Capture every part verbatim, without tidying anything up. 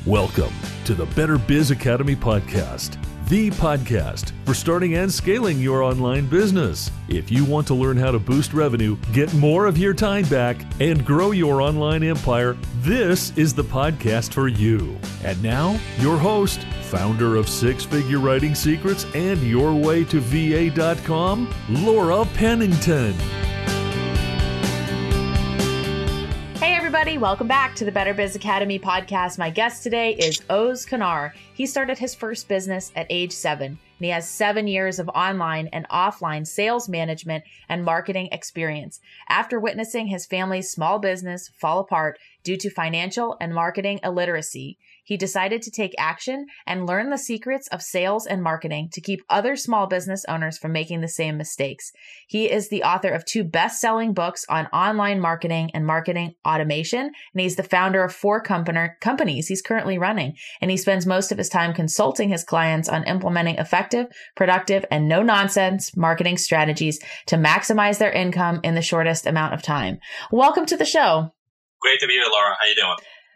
Welcome to the Better Biz Academy podcast, the podcast for starting and scaling your online business. If you want to learn how to boost revenue, get more of your time back, and grow your online empire, this is the podcast for you. And now, your host, founder of Six Figure Writing Secrets and Your Way to V A dot com, Laura Pennington. Everybody, welcome back to the Better Biz Academy podcast. My guest today is Oz Kanar. He started his first business at age seven, and he has seven years of online and offline sales management and marketing experience. After witnessing his family's small business fall apart due to financial and marketing illiteracy, he decided to take action and learn the secrets of sales and marketing to keep other small business owners from making the same mistakes. He is the author of two best-selling books on online marketing and marketing automation, and he's the founder of four company- companies he's currently running. And he spends most of his time consulting his clients on implementing effective, productive, and no-nonsense marketing strategies to maximize their income in the shortest amount of time. Welcome to the show. Great to be here, Laura. How you doing?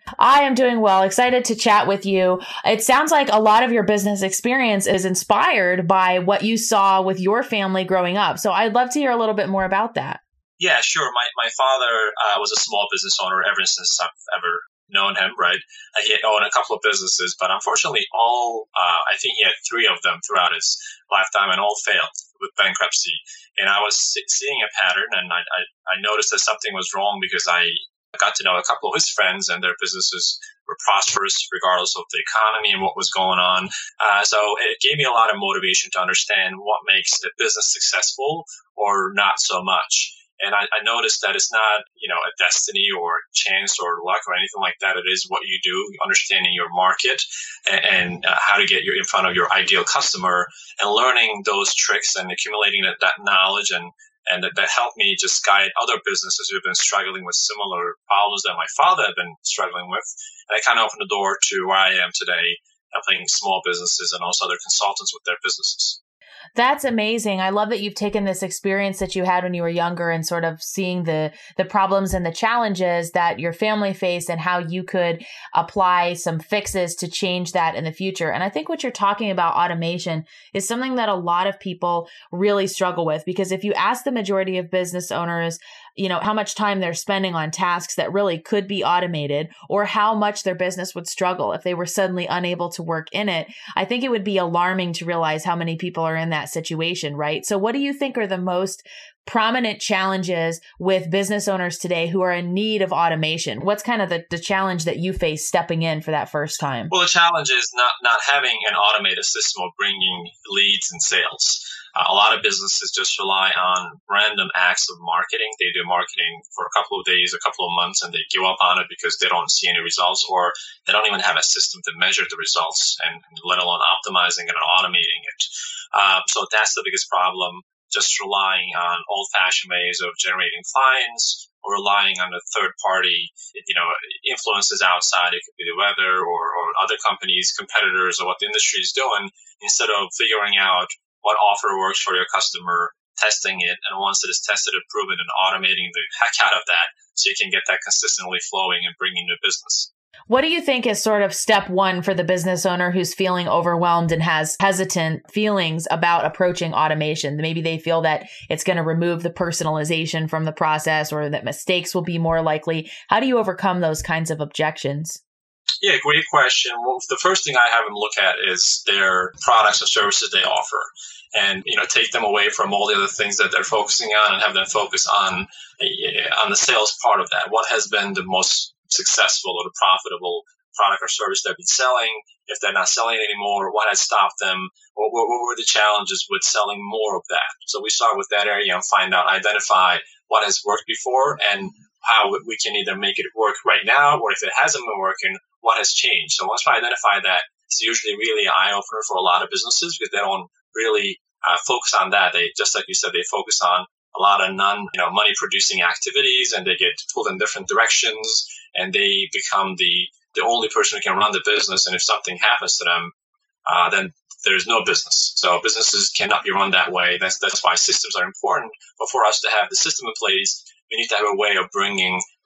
I am doing well. Excited to chat with you. It sounds like a lot of your business experience is inspired by what you saw with your family growing up. So I'd love to hear a little bit more about that. Yeah, sure. My my father uh, was a small business owner ever since I've ever known him, right? Uh, he had owned a couple of businesses, but unfortunately all, uh, I think he had three of them throughout his lifetime and all failed with bankruptcy. And I was seeing a pattern, and I, I, I noticed that something was wrong because I I got to know a couple of his friends, and their businesses were prosperous regardless of the economy and what was going on. Uh, so it gave me a lot of motivation to understand what makes a business successful or not so much. And I, I noticed that it's not, you know, a destiny or chance or luck or anything like that. It is what you do, understanding your market and, and uh, how to get you in front of your ideal customer, and learning those tricks and accumulating that, that knowledge and And that, that helped me just guide other businesses who have been struggling with similar problems that my father had been struggling with. And I kind of opened the door to where I am today, helping small businesses and also other consultants with their businesses. That's amazing. I love that you've taken this experience that you had when you were younger and sort of seeing the the problems and the challenges that your family faced and how you could apply some fixes to change that in the future. And I think what you're talking about, automation, is something that a lot of people really struggle with, because if you ask the majority of business owners, you know, how much time they're spending on tasks that really could be automated, or how much their business would struggle if they were suddenly unable to work in it, I think it would be alarming to realize how many people are in that situation, right? So what do you think are the most prominent challenges with business owners today who are in need of automation? What's kind of the, the challenge that you face stepping in for that first time? Well, the challenge is not, not having an automated system of bringing leads and sales. Uh, a lot of businesses just rely on random acts of marketing. They do marketing for a couple of days, a couple of months, and they give up on it because they don't see any results, or they don't even have a system to measure the results, and let alone optimizing it and automating it. Uh, so that's the biggest problem, just relying on old-fashioned ways of generating clients, or relying on a third-party, you know, influences outside. It could be the weather or, or other companies, competitors, or what the industry is doing, instead of figuring out what offer works for your customer, testing it, and once it is tested and proven, and automating the heck out of that so you can get that consistently flowing and bringing new business. What do you think is sort of step one for the business owner who's feeling overwhelmed and has hesitant feelings about approaching automation? Maybe they feel that it's going to remove the personalization from the process, or that mistakes will be more likely. How do you overcome those kinds of objections? Yeah, great question. Well, the first thing I have them look at is their products and services they offer, and, you know, take them away from all the other things that they're focusing on and have them focus on on the sales part of that. What has been the most successful or the profitable product or service they've been selling? If they're not selling it anymore, what has stopped them? What, what, what were the challenges with selling more of that? So we start with that area and find out, identify what has worked before and how we can either make it work right now, or if it hasn't been working, what has changed. So once we identify that, it's usually really an eye-opener for a lot of businesses, because they don't really uh, focus on that. They, just like you said, they focus on a lot of non, you know, money-producing activities, and they get pulled in different directions, and they become the the only person who can run the business. And if something happens to them, uh, then there's no business. So businesses cannot be run that way. That's that's why systems are important. But for us to have the system in place, we need to have a way of bringing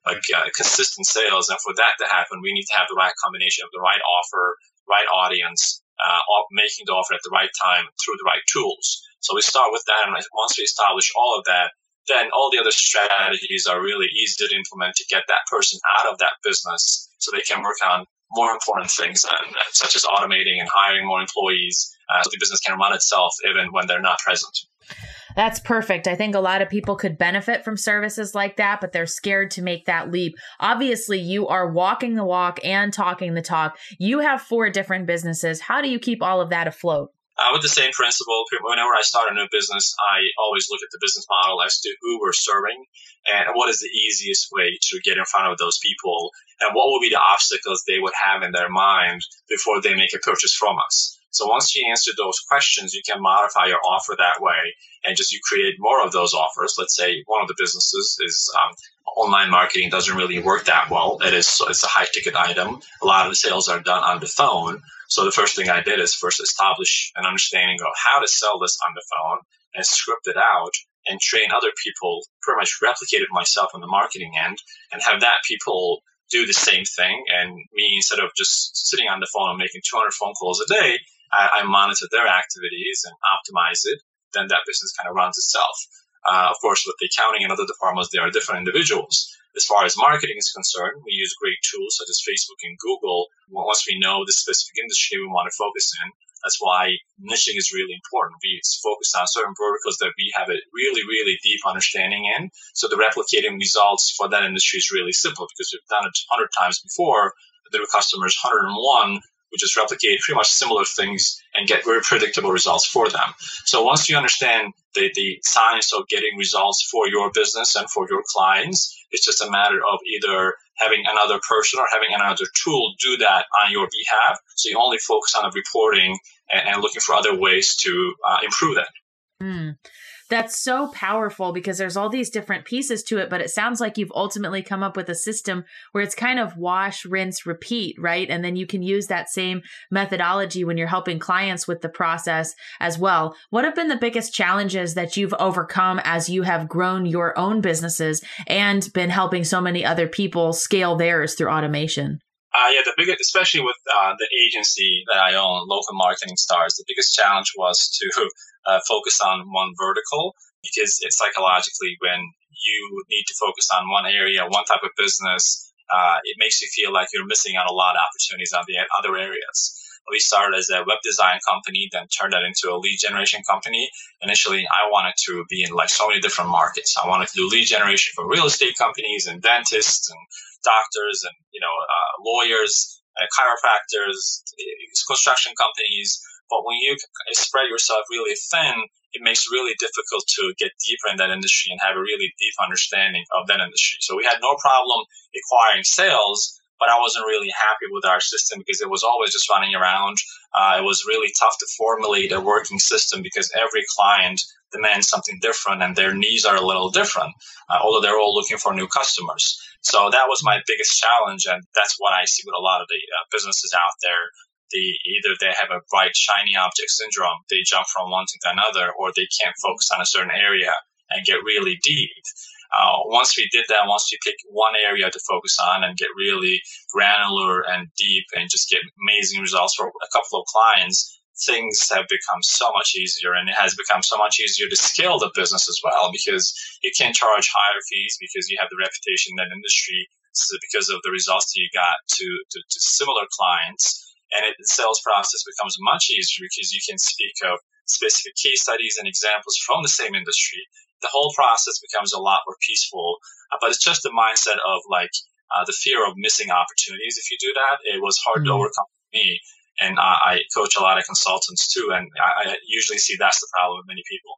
like uh, consistent sales. And for that to happen, we need to have the right combination of the right offer, right audience, uh, making the offer at the right time through the right tools. So we start with that, and once we establish all of that, then all the other strategies are really easy to implement to get that person out of that business so they can work on more important things, uh, such as automating and hiring more employees, uh, so the business can run itself even when they're not present. That's perfect. I think a lot of people could benefit from services like that, but they're scared to make that leap. Obviously, you are walking the walk and talking the talk. You have four different businesses. How do you keep all of that afloat? Uh, with the same principle, whenever I start a new business, I always look at the business model as to who we're serving and what is the easiest way to get in front of those people and what will be the obstacles they would have in their mind before they make a purchase from us. So once you answer those questions, you can modify your offer that way and just you create more of those offers. Let's say one of the businesses is um, online marketing doesn't really work that well. It is, it's a high ticket item. A lot of the sales are done on the phone. So the first thing I did is first establish an understanding of how to sell this on the phone and script it out and train other people, pretty much replicate it myself on the marketing end and have that people do the same thing. And me, instead of just sitting on the phone and making two hundred phone calls a day, I, I monitor their activities and optimize it. Then that business kind of runs itself. Uh, of course, with the accounting and other departments, they are different individuals. As far as marketing is concerned, we use great tools such as Facebook and Google. Once we know the specific industry we want to focus in, that's why niching is really important. We focus on certain verticals that we have a really, really deep understanding in. So the replicating results for that industry is really simple because we've done it a hundred times before. There were customers one hundred one. We just replicate pretty much similar things and get very predictable results for them. So once you understand the, the science of getting results for your business and for your clients, it's just a matter of either having another person or having another tool do that on your behalf. So you only focus on the reporting and, and looking for other ways to uh, improve that. Mm. That's so powerful because there's all these different pieces to it, but it sounds like you've ultimately come up with a system where it's kind of wash, rinse, repeat, right? And then you can use that same methodology when you're helping clients with the process as well. What have been the biggest challenges that you've overcome as you have grown your own businesses and been helping so many other people scale theirs through automation? Uh, yeah, the biggest, especially with uh, the agency that I own, Local Marketing Stars, the biggest challenge was to uh, focus on one vertical because it's psychologically when you need to focus on one area, one type of business, uh, it makes you feel like you're missing out a lot of opportunities on the other areas. We started as a web design company, then turned that into a lead generation company. Initially, I wanted to be in like so many different markets. I wanted to do lead generation for real estate companies and dentists and doctors and, you know, uh, lawyers, uh, chiropractors, construction companies. But when you spread yourself really thin, it makes it really difficult to get deeper in that industry and have a really deep understanding of that industry. So we had no problem acquiring sales, but I wasn't really happy with our system because it was always just running around. Uh, it was really tough to formulate a working system because every client demands something different and their needs are a little different, uh, although they're all looking for new customers. So that was my biggest challenge, and that's what I see with a lot of the uh, businesses out there. The, either they have a bright, shiny object syndrome, they jump from one thing to another, or they can't focus on a certain area and get really deep. Uh, once we did that, once we pick one area to focus on and get really granular and deep and just get amazing results for a couple of clients, things have become so much easier, and it has become so much easier to scale the business as well because you can charge higher fees because you have the reputation in that industry, so because of the results that you got to, to, to similar clients. And it, the sales process becomes much easier because you can speak of specific case studies and examples from the same industry. The whole process becomes a lot more peaceful, uh, but it's just the mindset of like uh, the fear of missing opportunities. If you do that, it was hard mm-hmm. to overcome for me. And uh, I coach a lot of consultants too, and I, I usually see that's the problem with many people.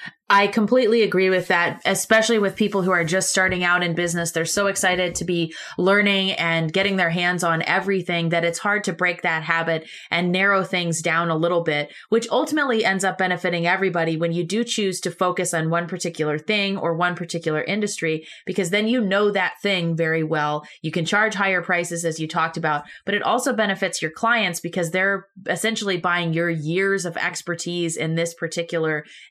I completely agree with that, especially with people who are just starting out in business. They're so excited to be learning and getting their hands on everything that it's hard to break that habit and narrow things down a little bit, which ultimately ends up benefiting everybody when you do choose to focus on one particular thing or one particular industry, because then you know that thing very well. You can charge higher prices, as you talked about, but it also benefits your clients because they're essentially buying your years of expertise in this particular niche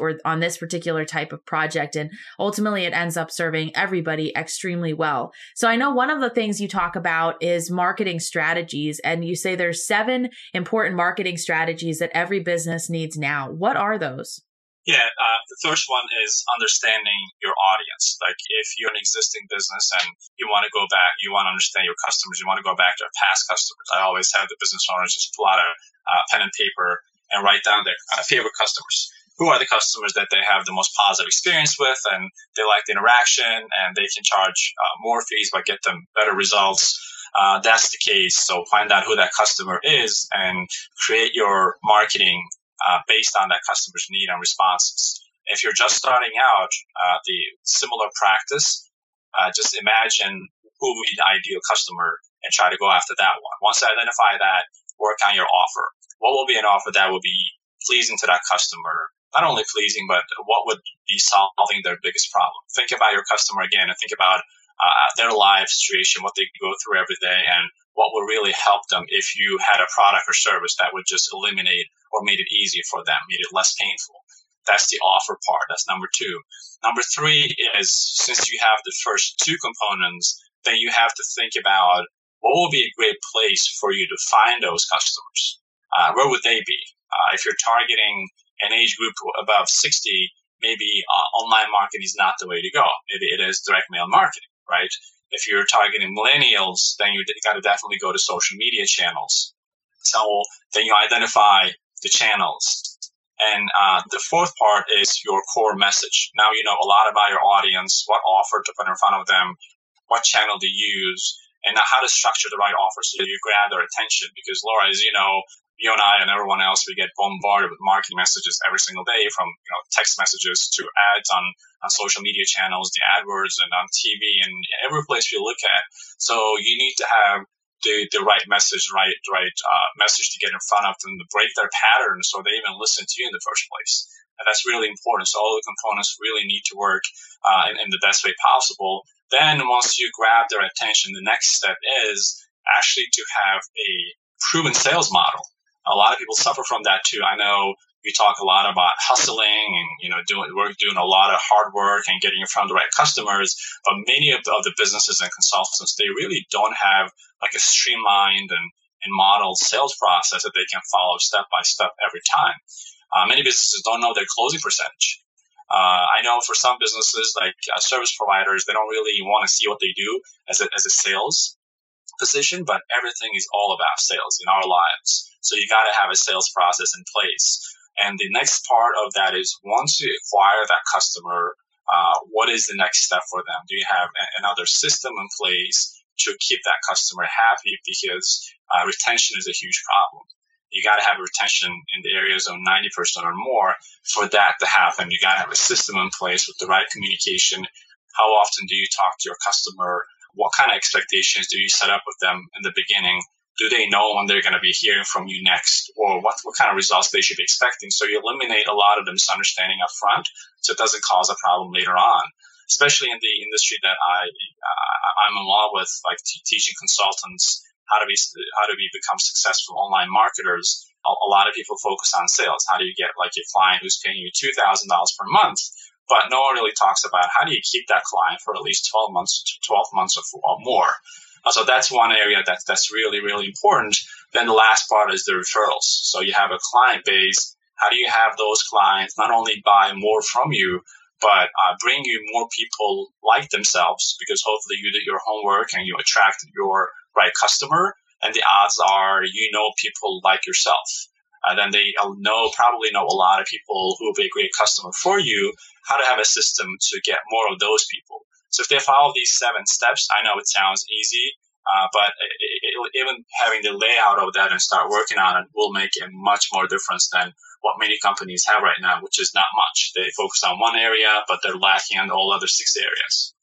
or on this particular type of project. And ultimately it ends up serving everybody extremely well. So I know one of the things you talk about is marketing strategies, and you say there's seven important marketing strategies that every business needs now. What are those? Yeah, uh, the first one is understanding your audience. Like if you're an existing business and you want to go back, you want to understand your customers, you want to go back to past customers. I always have the business owners just pull out a uh, pen and paper and write down their uh, favorite customers. Who are the customers that they have the most positive experience with and they like the interaction and they can charge uh, more fees but get them better results. Uh, that's the case. So find out who that customer is and create your marketing Uh, based on that customer's need and responses. If you're just starting out, uh, the similar practice, uh, just imagine who would be the ideal customer and try to go after that one. Once you identify that, work on your offer. What will be an offer that will be pleasing to that customer? Not only pleasing, but what would be solving their biggest problem? Think about your customer again and think about uh, their life situation, what they go through every day, and what would really help them if you had a product or service that would just eliminate or made it easier for them, made it less painful. That's the offer part. That's number two. Number three is, since you have the first two components, then you have to think about what will be a great place for you to find those customers. Uh, where would they be? Uh, if you're targeting an age group above sixty, maybe uh, online marketing is not the way to go. Maybe it is direct mail marketing, right? If you're targeting millennials, then you got to definitely go to social media channels. So then you identify the channels. And uh, the fourth part is your core message. Now you know a lot about your audience, what offer to put in front of them, what channel to use, and how to structure the right offer so you grab their attention. Because Laura, as you know, you and I and everyone else, we get bombarded with marketing messages every single day, from you know text messages to ads on, on social media channels, the AdWords, and on T V, and every place you look at. So you need to have the, the right message, right right uh, message to get in front of them, to break their pattern so they even listen to you in the first place. And that's really important. So all the components really need to work uh, in, in the best way possible. Then once you grab their attention, the next step is actually to have a proven sales model. A lot of people suffer from that too. I know we talk a lot about hustling and, you know, doing, we're doing a lot of hard work and getting in front of the right customers. But many of the, of the businesses and consultants, they really don't have like a streamlined and, and modeled sales process that they can follow step by step every time. Uh, many businesses don't know their closing percentage. Uh, I know for some businesses, like uh, service providers, they don't really want to see what they do as a, as a sales position, but everything is all about sales in our lives. So you got to have a sales process in place. And the next part of that is, once you acquire that customer, uh, what is the next step for them? Do you have a, another system in place to keep that customer happy? Because uh, retention is a huge problem. You got to have retention in the areas of ninety percent or more for that to happen. You got to have a system in place with the right communication. How often do you talk to your customer? What kind of expectations do you set up with them in the beginning? Do they know when they're going to be hearing from you next, or what, what kind of results they should be expecting? So you eliminate a lot of the misunderstanding up front, so it doesn't cause a problem later on. Especially in the industry that I uh, I'm involved with, like t- teaching consultants how to be how to be become successful online marketers. A, a lot of people focus on sales. How do you get like a client who's paying you two thousand dollars per month? But no one really talks about how do you keep that client for at least twelve months, twelve months or, or more. So that's one area that, that's really, really important. Then the last part is the referrals. So you have a client base. How do you have those clients not only buy more from you, but uh, bring you more people like themselves? Because hopefully you did your homework and you attracted your right customer. And the odds are you know people like yourself. Uh, then they know probably know a lot of people who will be a great customer for you, how to have a system to get more of those people. So if they follow these seven steps, I know it sounds easy, uh, but it, it, even having the layout of that and start working on it will make a much more difference than what many companies have right now, which is not much. They focus on one area, but they're lacking on all other six areas.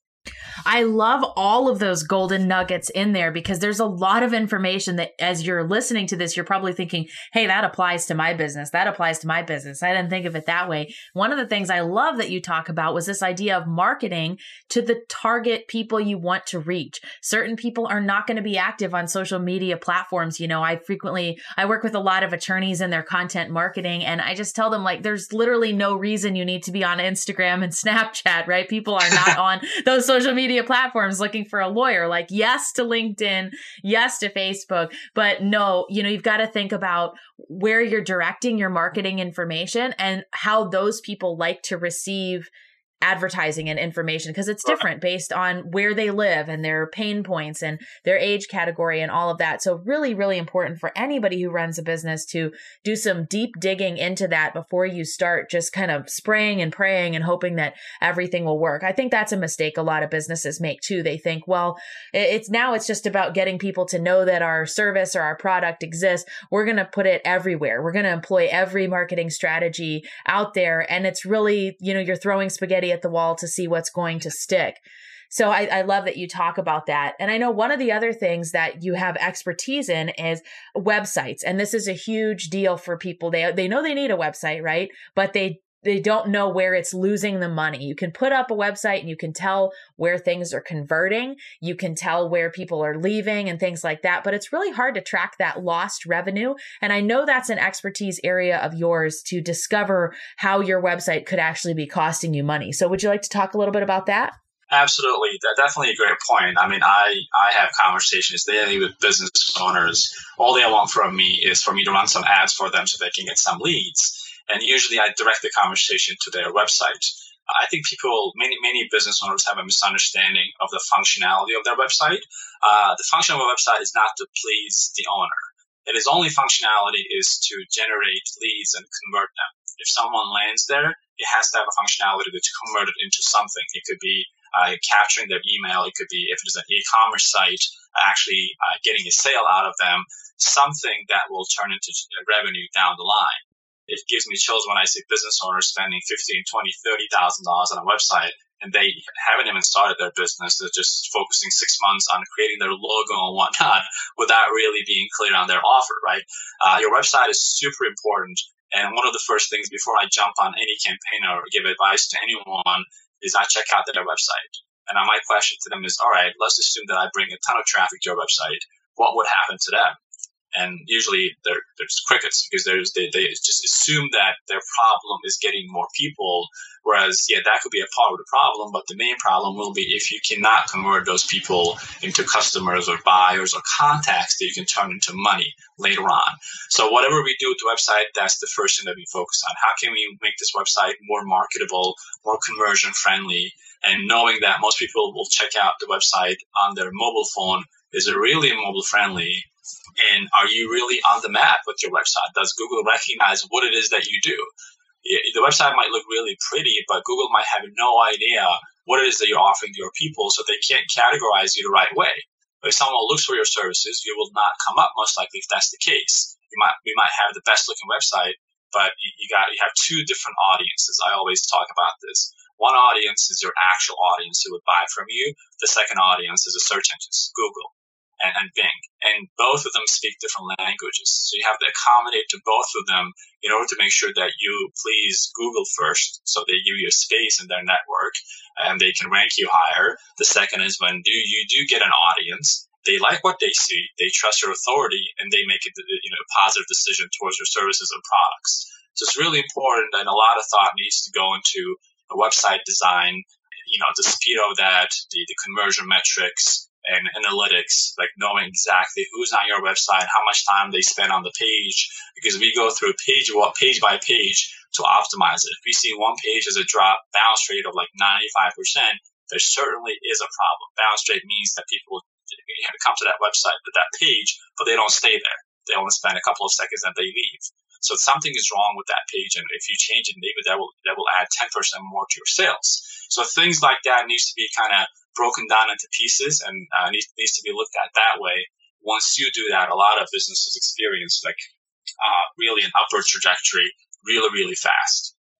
I love all of those golden nuggets in there because there's a lot of information that as you're listening to this, you're probably thinking, hey, that applies to my business. That applies to my business. I didn't think of it that way. One of the things I love that you talk about was this idea of marketing to the target people you want to reach. Certain people are not going to be active on social media platforms. You know, I frequently, I work with a lot of attorneys in their content marketing, and I just tell them, like, there's literally no reason you need to be on Instagram and Snapchat, right? People are not on those social media platforms looking for a lawyer. Like, yes to LinkedIn, yes to Facebook, but no, you know, you've got to think about where you're directing your marketing information and how those people like to receive advertising and information, because it's different based on where they live and their pain points and their age category and all of that. So really, really important for anybody who runs a business to do some deep digging into that before you start just kind of spraying and praying and hoping that everything will work. I think that's a mistake a lot of businesses make too. They think, well, it's now it's just about getting people to know that our service or our product exists. We're going to put it everywhere. We're going to employ every marketing strategy out there. And it's really, you know, you're throwing spaghetti at the wall to see what's going to stick. So I, I love that you talk about that. And I know one of the other things that you have expertise in is websites. And this is a huge deal for people. They they know they need a website, right? But they they don't know where it's losing the money. You can put up a website and you can tell where things are converting. You can tell where people are leaving and things like that. But it's really hard to track that lost revenue. And I know that's an expertise area of yours to discover how your website could actually be costing you money. So would you like to talk a little bit about that? Absolutely. That's definitely a great point. I mean, I, I have conversations daily with business owners. All they want from me is for me to run some ads for them so they can get some leads. And usually I direct the conversation to their website. I think people, many, many business owners have a misunderstanding of the functionality of their website. Uh, the function of a website is not to please the owner. It is only functionality is to generate leads and convert them. If someone lands there, it has to have a functionality to convert it into something. It could be uh, capturing their email. It could be, if it is an e-commerce site, actually uh, getting a sale out of them, something that will turn into revenue down the line. It gives me chills when I see business owners spending fifteen, twenty, thirty thousand dollars on a website and they haven't even started their business. They're just focusing six months on creating their logo and whatnot without really being clear on their offer, right? Uh, your website is super important. And one of the first things before I jump on any campaign or give advice to anyone is I check out their website. And my question to them is, all right, let's assume that I bring a ton of traffic to your website. What would happen to them? And usually there's crickets because there's, they, they just assume that their problem is getting more people. Whereas, yeah, that could be a part of the problem. But the main problem will be if you cannot convert those people into customers or buyers or contacts that you can turn into money later on. So whatever we do with the website, that's the first thing that we focus on. How can we make this website more marketable, more conversion friendly? And knowing that most people will check out the website on their mobile phone, is it really mobile friendly? And are you really on the map with your website? Does Google recognize what it is that you do? The website might look really pretty, but Google might have no idea what it is that you're offering to your people, so they can't categorize you the right way. If someone looks for your services, you will not come up, most likely, if that's the case. You might, we might have the best looking website, but you got you have two different audiences. I always talk about this. One audience is your actual audience who would buy from you. The second audience is the search engines, Google and, and Bing. And both of them speak different languages. So you have to accommodate to both of them in order to make sure that you please Google first, so they give you a space in their network and they can rank you higher. The second is when do you do get an audience, they like what they see, they trust your authority, and they make a you know, positive decision towards your services and products. So it's really important, and a lot of thought needs to go into a website design, you know, the speed of that, the, the conversion metrics, and analytics, like knowing exactly who's on your website, how much time they spend on the page, because we go through page page by page to optimize it. If we see one page has a drop bounce rate of like ninety-five percent, there certainly is a problem. Bounce rate means that people come to that website, to that page, but they don't stay there. They only spend a couple of seconds and they leave. So something is wrong with that page, and if you change it, maybe that will that will add ten percent more to your sales. So things like that needs to be kind of broken down into pieces, and uh, needs, needs to be looked at that way. Once you do that, a lot of businesses experience like uh, really an upward trajectory really, really fast.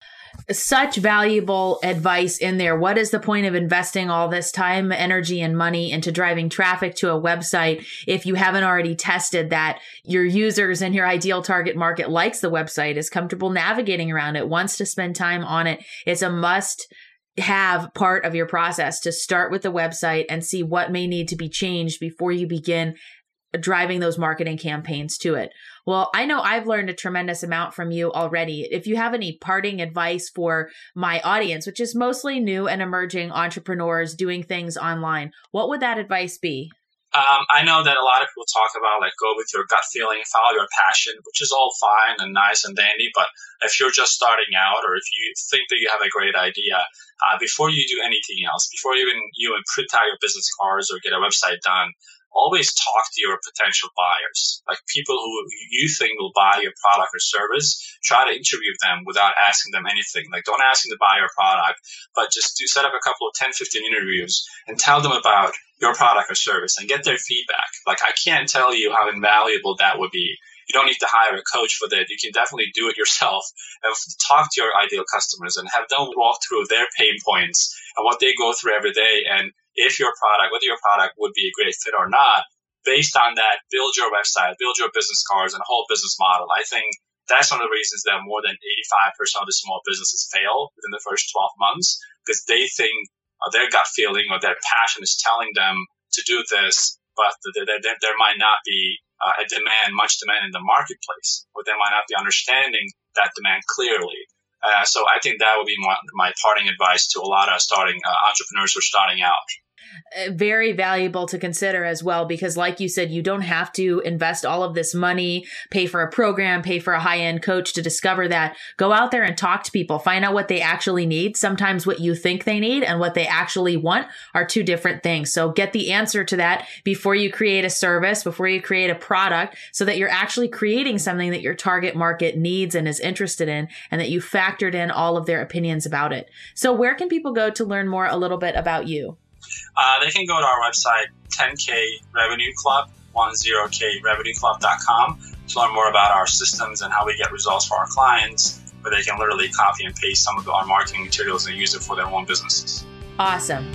such valuable advice in there. What is the point of investing all this time, energy, and money into driving traffic to a website if you haven't already tested that your users and your ideal target market likes the website, is comfortable navigating around it, wants to spend time on it? It's a must have part of your process to start with the website and see what may need to be changed before you begin driving those marketing campaigns to it. Well, I know I've learned a tremendous amount from you already. If you have any parting advice for my audience, which is mostly new and emerging entrepreneurs doing things online, what would that advice be? Um, I know that a lot of people talk about like go with your gut feeling, follow your passion, which is all fine and nice and dandy. But if you're just starting out, or if you think that you have a great idea, uh, before you do anything else, before you even you even print out your business cards or get a website done, always talk to your potential buyers, like people who you think will buy your product or service. Try to interview them without asking them anything. Like, don't ask them to buy your product, but just do set up a couple of ten, fifteen interviews and tell them about your product or service and get their feedback. Like, I can't tell you how invaluable that would be. You don't need to hire a coach for that. You can definitely do it yourself and talk to your ideal customers and have them walk through their pain points and what they go through every day. And if your product, whether your product would be a great fit or not, based on that, build your website, build your business cards and a whole business model. I think that's one of the reasons that more than eighty-five percent of the small businesses fail within the first twelve months, because they think uh, their gut feeling or their passion is telling them to do this, but there, there, there might not be uh, a demand, much demand in the marketplace, or they might not be understanding that demand clearly. Uh, so I think that would be my, my parting advice to a lot of starting uh, entrepreneurs who are starting out. Very valuable to consider as well, because like you said, you don't have to invest all of this money, pay for a program, pay for a high-end coach to discover that. Go out there and talk to people, find out what they actually need. Sometimes what you think they need and what they actually want are two different things. So get the answer to that before you create a service, before you create a product, so that you're actually creating something that your target market needs and is interested in, and that you factored in all of their opinions about it. So where can people go to learn more a little bit about you? Uh, they can go to our website, ten K Revenue Club, ten K revenue club dot com, to learn more about our systems and how we get results for our clients, where they can literally copy and paste some of our marketing materials and use it for their own businesses. Awesome.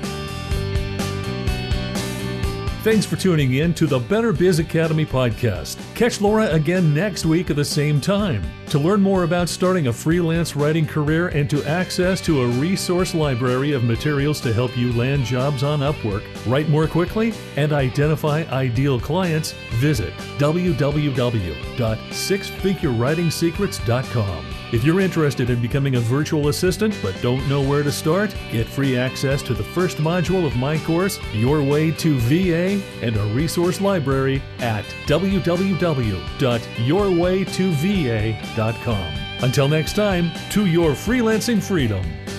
Thanks for tuning in to the Better Biz Academy podcast. Catch Laura again next week at the same time. To learn more about starting a freelance writing career and to access to a resource library of materials to help you land jobs on Upwork, write more quickly, and identify ideal clients, visit w w w dot six figure writing secrets dot com. If you're interested in becoming a virtual assistant but don't know where to start, get free access to the first module of my course, Your Way to V A, and a resource library at w w w dot your way to v a dot com. Until next time, to your freelancing freedom.